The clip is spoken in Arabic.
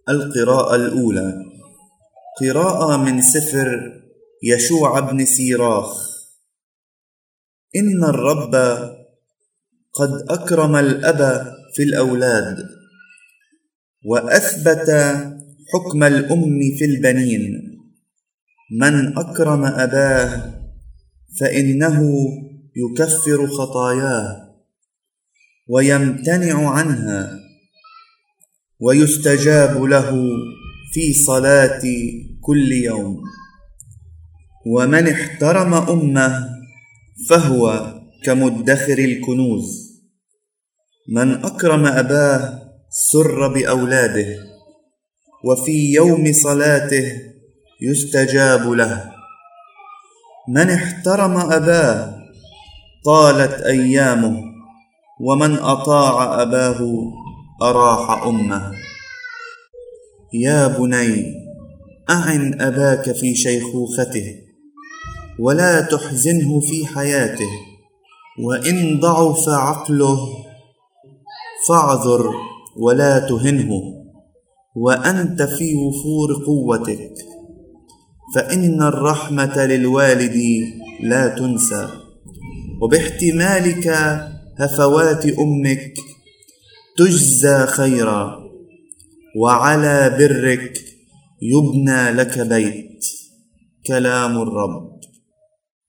القراءة الأولى قراءة من سفر يشوع بن سيراخ. إن الرب قد أكرم الأب في الأولاد، وأثبت حكم الأم في البنين. من أكرم أباه فإنه يكفر خطاياه ويمتنع عنها، ويستجاب له في صلاة كل يوم. ومن احترم أمه فهو كمدخر الكنوز. من أكرم أباه سر بأولاده، وفي يوم صلاته يستجاب له. من احترم أباه طالت أيامه، ومن أطاع أباه أراح أمه. يا بني، أعن أباك في شيخوخته، ولا تحزنه في حياته. وإن ضعف عقله فاعذر ولا تهنه، وأنت في وفور قوتك. فإن الرحمة للوالد لا تنسى، وباحتمالك هفوات أمك تجزى خيرا، وعلى برك يبنى لك بيت. كلام الرب.